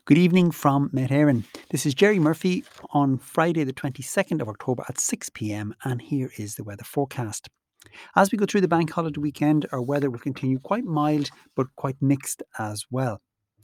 Good evening from Met Éireann. This is Jerry Murphy on Friday, the 22nd of October at 6 pm, and here is the weather forecast. As we go through the bank holiday weekend, our weather will continue quite mild but quite mixed as well.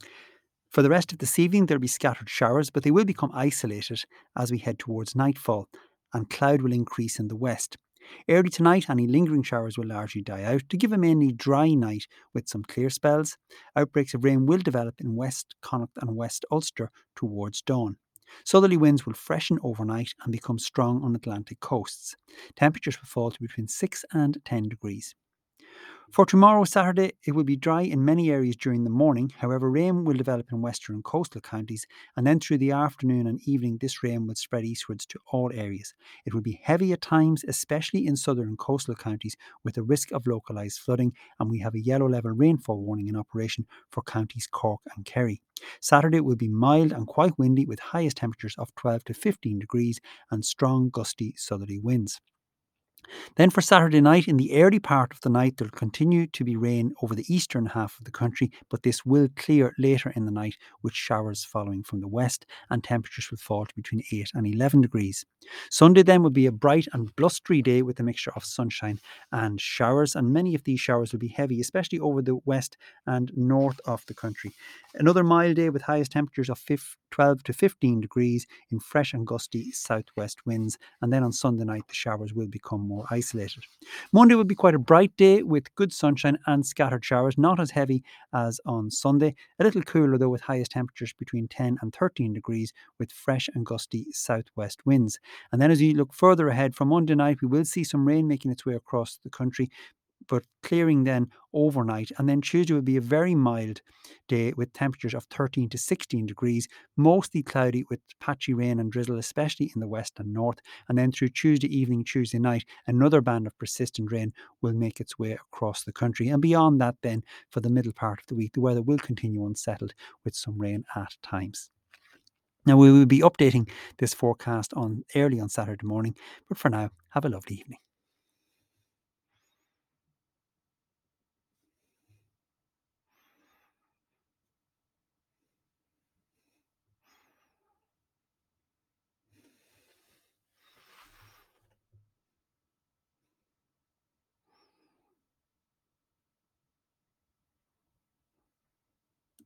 For the rest of this evening, there'll be scattered showers, but they will become isolated as we head towards nightfall, and cloud will increase in the west. Early tonight, any lingering showers will largely die out to give a mainly dry night with some clear spells. Outbreaks of rain will develop in West Connacht and West Ulster towards dawn. Southerly winds will freshen overnight and become strong on Atlantic coasts. Temperatures will fall to between 6 and 10 degrees. For tomorrow, Saturday, it will be dry in many areas during the morning. However, rain will develop in western and coastal counties, and then through the afternoon and evening, this rain will spread eastwards to all areas. It will be heavy at times, especially in southern and coastal counties, with a risk of localised flooding, and we have a yellow level rainfall warning in operation for counties Cork and Kerry. Saturday will be mild and quite windy, with highest temperatures of 12 to 15 degrees and strong gusty southerly winds. Then for Saturday night, in the early part of the night, there will continue to be rain over the eastern half of the country, but this will clear later in the night with showers following from the west, and temperatures will fall to between 8 and 11 degrees. Sunday then will be a bright and blustery day with a mixture of sunshine and showers, and many of these showers will be heavy, especially over the west and north of the country. Another mild day with highest temperatures of 12 to 15 degrees in fresh and gusty southwest winds, and then on Sunday night the showers will become more isolated. Monday will be quite a bright day with good sunshine and scattered showers, not as heavy as on Sunday. A little cooler though, with highest temperatures between 10 and 13 degrees with fresh and gusty southwest winds. And then as you look further ahead, from Monday night we will see some rain making its way across the country, but clearing then overnight. And then Tuesday will be a very mild day with temperatures of 13 to 16 degrees, mostly cloudy with patchy rain and drizzle, especially in the west and north. And then through Tuesday evening, Tuesday night, another band of persistent rain will make its way across the country. And beyond that, then for the middle part of the week, the weather will continue unsettled with some rain at times. Now, we will be updating this forecast early on Saturday morning, but for now, have a lovely evening.